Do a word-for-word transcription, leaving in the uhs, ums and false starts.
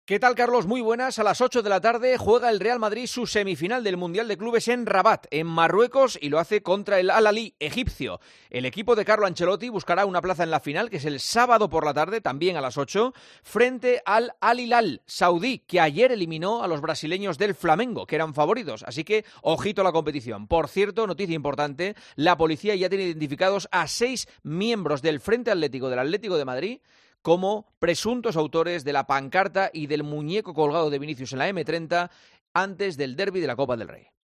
¿Qué tal, Carlos? Muy buenas. A las ocho de la tarde juega el Real Madrid su semifinal del Mundial de Clubes en Rabat, en Marruecos, y lo hace contra el Al-Ahly egipcio. El equipo de Carlo Ancelotti buscará una plaza en la final, que es el sábado por la tarde, también a las ocho, frente al Al-Hilal saudí, que ayer eliminó a los brasileños del Flamengo, que eran favoritos. Así que, ojito a la competición. Por cierto, noticia importante, la policía ya tiene identificados a seis miembros del Frente Atlético del Atlético de Madrid como presuntos autores de la pancarta y del muñeco colgado de Vinicius en la eme treinta antes del derbi de la Copa del Rey.